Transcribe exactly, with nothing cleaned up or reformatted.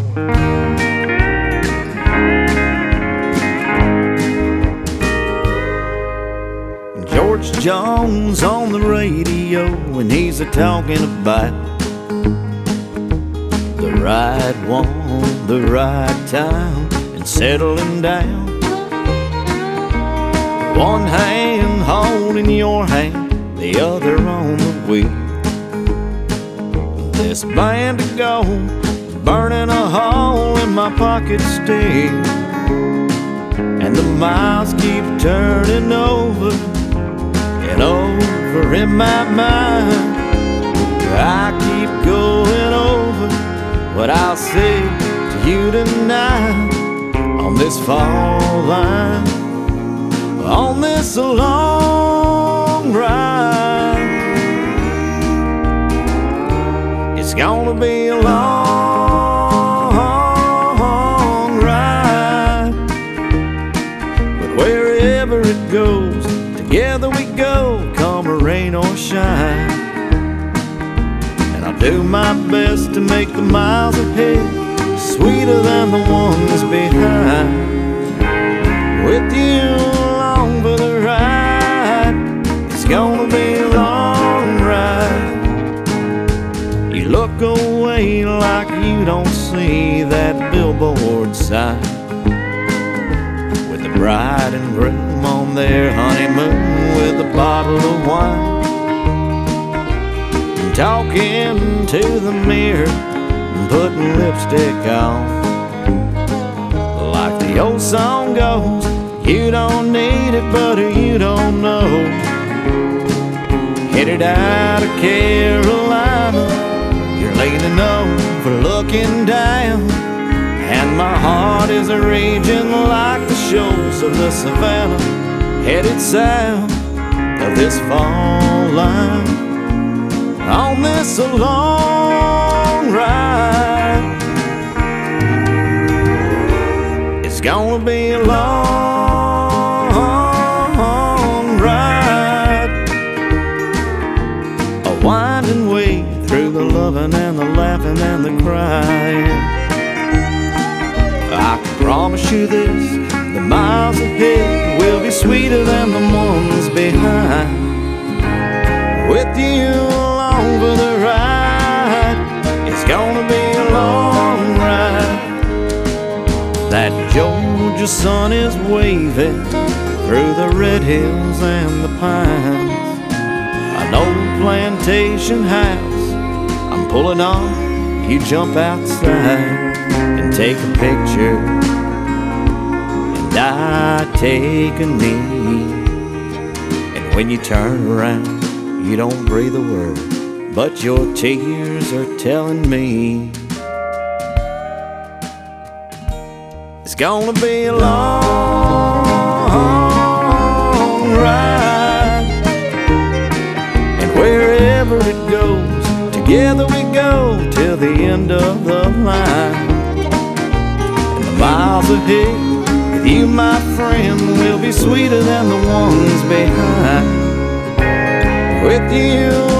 George Jones on the radio, and he's a talking about the right one, the right time, and settling down. One hand holding your hand, the other on the wheel. This band of gold burning a hole in my pocket still, and the miles keep turning over and over in my mind. I keep going over what I'll say to you tonight on this fall line, on this long ride. It's gonna be a long ride, but wherever it goes, together we go, come rain or shine. And I'll do my best to make the miles ahead sweeter than the ones behind. With you along for the ride, it's gonna be a long ride. You look away like you don't see that billboard sign with the bride and groom on their honeymoon with a bottle of wine, talking to the mirror and putting lipstick on. Like the old song goes, you don't need it, but you don't know. Headed out of Carolina, you're leaning over, looking down, and my heart is raging like the shoals of the Savannah, headed south of this fall line, on this long ride. It's gonna be a long ride, a winding way through the loving and the laughing and the crying. I can promise you this, the miles ahead will be sweeter than the ones behind. With you along for the ride, it's gonna be a long ride. That Georgia sun is waving through the red hills and the pines. An old plantation house I'm pulling on, you jump outside and take a picture, and I take a knee. And when you turn around, you don't breathe a word, but your tears are telling me it's gonna be a long ride. And wherever it goes, together we go till the end of the line. And the miles ahead with you, my friend, will be sweeter than the ones behind. With you